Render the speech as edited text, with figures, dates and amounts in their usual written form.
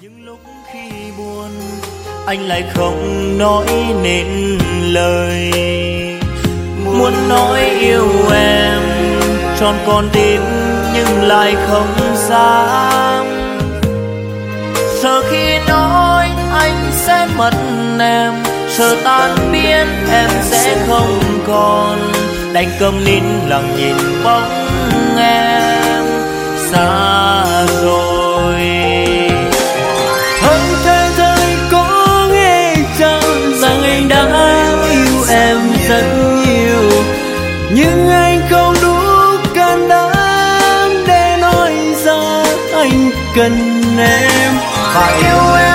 những lúc khi buồn anh lại không nói nên lời, muốn nói yêu em tròn con tim nhưng lại không dám, sợ khi nói anh sẽ mất em, sợ tan biến em sẽ không còn, đành câm nín lặng nhìn bóng em xa rồi. Hơn thế giới có nghe chăng rằng anh đã yêu em rất nhiều, nhưng anh không đủ can đảm để nói ra anh cần em và yêu em.